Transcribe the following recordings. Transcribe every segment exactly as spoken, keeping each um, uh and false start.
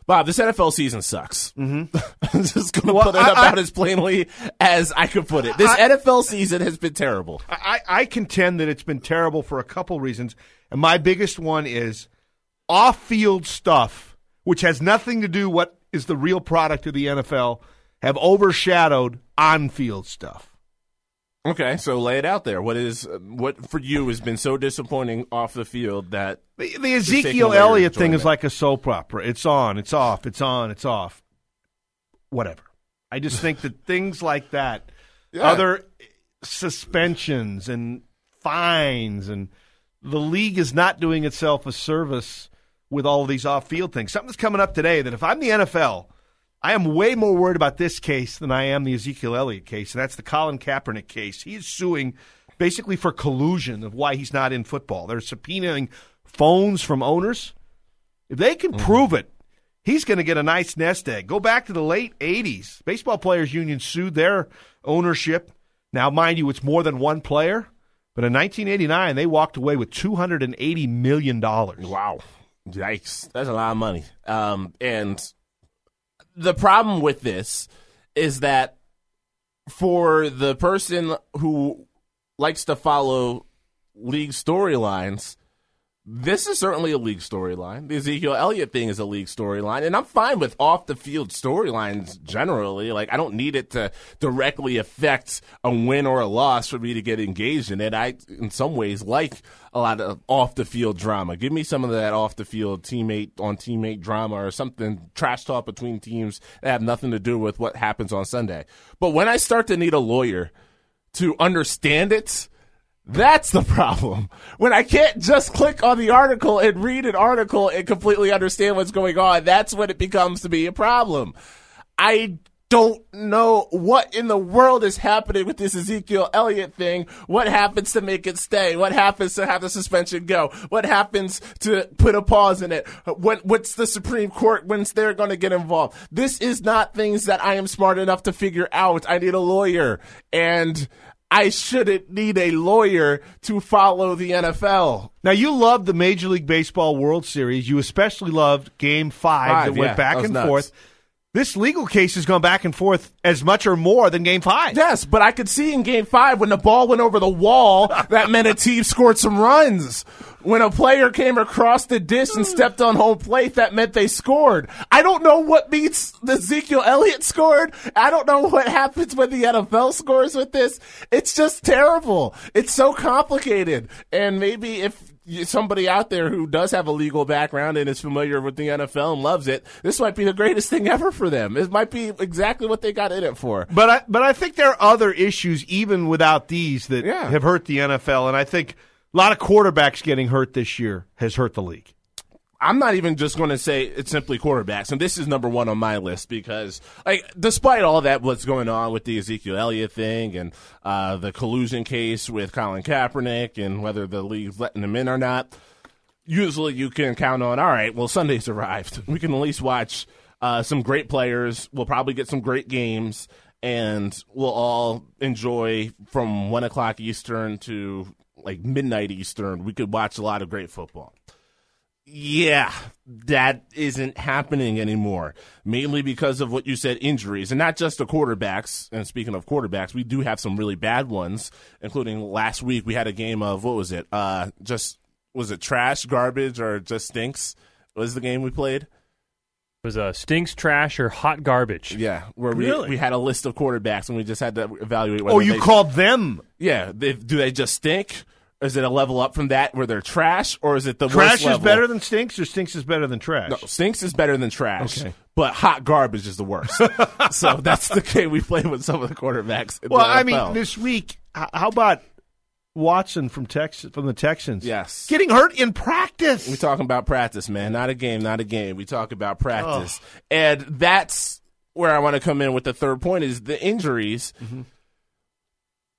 Bob, this N F L season sucks. Mm-hmm. I'm just going to well, put it I, about I, as plainly as I could put it. This I, N F L season has been terrible. I, I contend that it's been terrible for a couple reasons. And my biggest one is off-field stuff, which has nothing to do what is the real product of the N F L, have overshadowed on-field stuff. Okay, so lay it out there. What is what for you has been so disappointing off the field that the, the Ezekiel Elliott thing is like a soap opera. It's on, it's off, it's on, it's off. Whatever. I just think that things like that, yeah. other suspensions and fines, and the league is not doing itself a service with all of these off-field things. Something's coming up today that if I'm the N F L, I am way more worried about this case than I am the Ezekiel Elliott case, and that's the Colin Kaepernick case. He's suing basically for collusion of why he's not in football. They're subpoenaing phones from owners. If they can mm-hmm. prove it, he's going to get a nice nest egg. Go back to the late eighties. Baseball Players Union sued their ownership. Now, mind you, it's more than one player, but in nineteen eighty-nine, they walked away with two hundred eighty million dollars. Wow. Yikes. That's a lot of money. Um, and the problem with this is that for the person who likes to follow league storylines, this is certainly a league storyline. The Ezekiel Elliott thing is a league storyline, and I'm fine with off-the-field storylines generally. Like, I don't need it to directly affect a win or a loss for me to get engaged in it. I, in some ways, like a lot of off-the-field drama. Give me some of that off-the-field teammate-on-teammate drama or something, trash talk between teams that have nothing to do with what happens on Sunday. But when I start to need a lawyer to understand it, that's the problem. When I can't just click on the article and read an article and completely understand what's going on, that's when it becomes to be a problem. I don't know what in the world is happening with this Ezekiel Elliott thing. What happens to make it stay? What happens to have the suspension go? What happens to put a pause in it? What, what's the Supreme Court, when's they're going to get involved? This is not things that I am smart enough to figure out. I need a lawyer. And I shouldn't need a lawyer to follow the N F L. Now, you loved the Major League Baseball World Series. You especially loved Game five, five that went yeah, back that and nuts. forth. This legal case has gone back and forth as much or more than Game five. Yes, but I could see in Game five when the ball went over the wall, that meant a team scored some runs. When a player came across the dish and stepped on home plate, that meant they scored. I don't know what means Ezekiel Elliott scored. I don't know what happens when the N F L scores with this. It's just terrible. It's so complicated. And maybe if somebody out there who does have a legal background and is familiar with the N F L and loves it, this might be the greatest thing ever for them. It might be exactly what they got in it for. But I, but I think there are other issues even without these that yeah. have hurt the N F L, and I think a lot of quarterbacks getting hurt this year has hurt the league. I'm not even just going to say it's simply quarterbacks, and this is number one on my list because, like, despite all that, what's going on with the Ezekiel Elliott thing and uh, the collusion case with Colin Kaepernick and whether the league's letting him in or not, usually you can count on, all right, well, Sunday's arrived. We can at least watch uh, some great players. We'll probably get some great games, and we'll all enjoy from one o'clock Eastern to like midnight Eastern. We could watch a lot of great football. Yeah, that isn't happening anymore, mainly because of what you said, injuries, and not just the quarterbacks. And speaking of quarterbacks, we do have some really bad ones, including last week we had a game of, what was it, uh, just, was it trash, garbage, or just stinks? What was the game we played? It was uh, stinks, trash, or hot garbage. Yeah, where we Really? we had a list of quarterbacks, and we just had to evaluate whether Oh, you they, called them. Yeah, they, do they just stink? Is it a level up from that where they're trash, or is it the Trash worst is level? better than stinks, or stinks is better than trash? No, stinks is better than trash, Okay. but hot garbage is the worst. So that's the game we played with some of the quarterbacks. In Well, the I N F L. mean, this week, h- how about Watson from Texas, from the Texans? Yes. Getting hurt in practice. We're talking about practice, man. Not a game, not a game. We talk about practice. Oh. And that's where I want to come in with the third point is the injuries. Mm-hmm.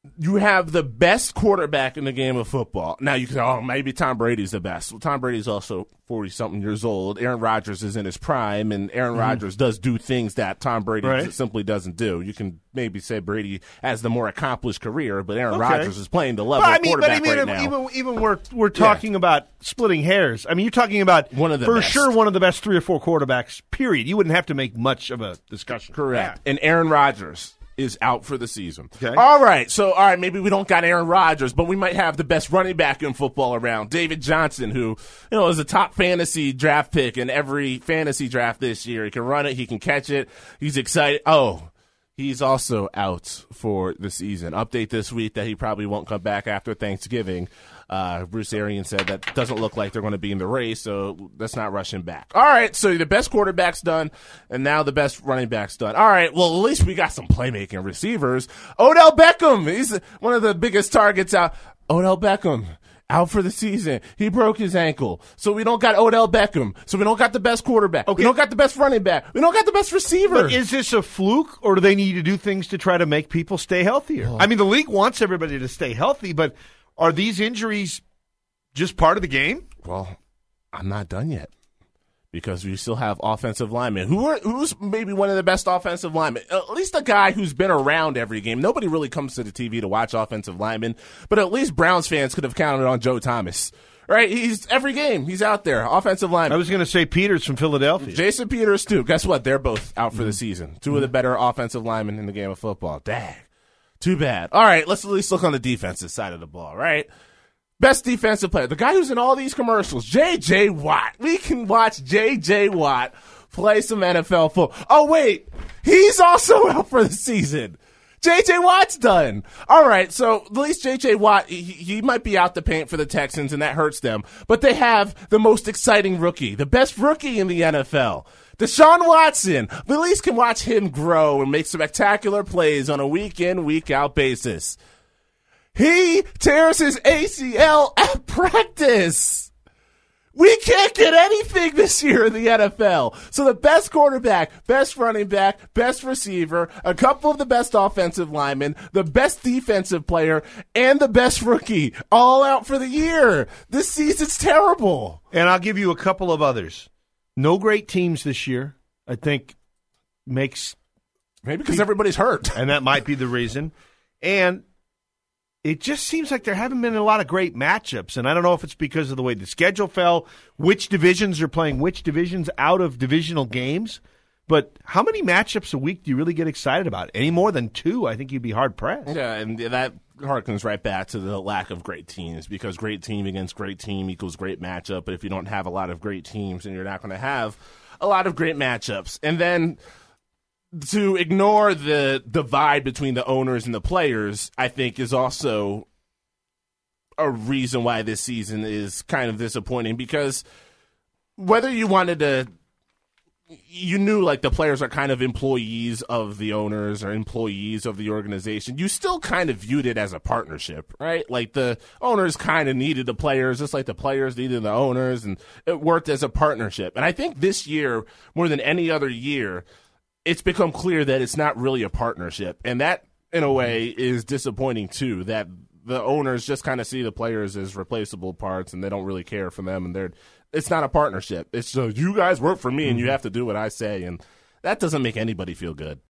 you have the best quarterback in the game of football. Now you can say, oh, maybe Tom Brady's the best. Well, Tom Brady's also forty-something years old. Aaron Rodgers is in his prime, and Aaron mm-hmm. Rodgers does do things that Tom Brady right. simply doesn't do. You can maybe say Brady has the more accomplished career, but Aaron okay. Rodgers is playing the level but, I of mean, quarterback but I mean, right even, now. Even, even we're, we're talking yeah. about splitting hairs. I mean, you're talking about, one of the for best. sure, one of the best three or four quarterbacks, period. You wouldn't have to make much of a discussion. Correct. Yeah. And Aaron Rodgers is out for the season. Okay. All right, so all right, maybe we don't got Aaron Rodgers, but we might have the best running back in football around, David Johnson, who you know is a top fantasy draft pick in every fantasy draft this year. He can run it, he can catch it. He's excited. Oh, he's also out for the season. Update this week that he probably won't come back after Thanksgiving. Uh, Bruce Arians said that doesn't look like they're going to be in the race, so let's not rush him back. All right, so the best quarterback's done, and now the best running back's done. All right, well, at least we got some playmaking receivers. Odell Beckham, he's one of the biggest targets out. Odell Beckham, out for the season. He broke his ankle. So we don't got Odell Beckham. So we don't got the best quarterback. Okay. We don't got the best running back. We don't got the best receiver. But is this a fluke, or do they need to do things to try to make people stay healthier? Oh. I mean, the league wants everybody to stay healthy, but are these injuries just part of the game? Well, I'm not done yet because we still have offensive linemen. Who are, who's maybe one of the best offensive linemen? At least a guy who's been around every game. Nobody really comes to the T V to watch offensive linemen, but at least Browns fans could have counted on Joe Thomas. Right? He's every game. He's out there. Offensive lineman. I was going to say Peters from Philadelphia. Jason Peters, too. Guess what? They're both out for mm-hmm. the season. Two mm-hmm. of the better offensive linemen in the game of football. Dang. Too bad. All right, let's at least look on the defensive side of the ball, right? Best defensive player. The guy who's in all these commercials, J J. Watt. We can watch J J. Watt play some N F L football. Oh, wait. He's also out for the season. J J. Watt's done. All right, so at least J J. Watt, he, he might be out the paint for the Texans, and that hurts them. But they have the most exciting rookie, the best rookie in the N F L. Deshaun Watson. We at least can watch him grow and make spectacular plays on a week-in, week-out basis. He tears his A C L at practice. We can't get anything this year in the N F L. So the best quarterback, best running back, best receiver, a couple of the best offensive linemen, the best defensive player, and the best rookie all out for the year. This season's terrible. And I'll give you a couple of others. No great teams this year, I think, makes... Maybe because everybody's hurt. And that might be the reason. And it just seems like there haven't been a lot of great matchups. And I don't know if it's because of the way the schedule fell, which divisions are playing which divisions out of divisional games. But how many matchups a week do you really get excited about? Any more than two, I think you'd be hard-pressed. Yeah, and that harkens right back to the lack of great teams, because great team against great team equals great matchup. But if you don't have a lot of great teams, then you're not going to have a lot of great matchups. And then to ignore the divide between the owners and the players, I think, is also a reason why this season is kind of disappointing, because whether you wanted to, you knew like the players are kind of employees of the owners or employees of the organization, you still kind of viewed it as a partnership, right? Like the owners kind of needed the players just like the players needed the owners, and it worked as a partnership. And I think this year, more than any other year, it's become clear that it's not really a partnership. And that, in a way, is disappointing too, that the owners just kind of see the players as replaceable parts and they don't really care for them, and they're it's not a partnership. It's so you guys work for me and you have to do what I say, and that doesn't make anybody feel good.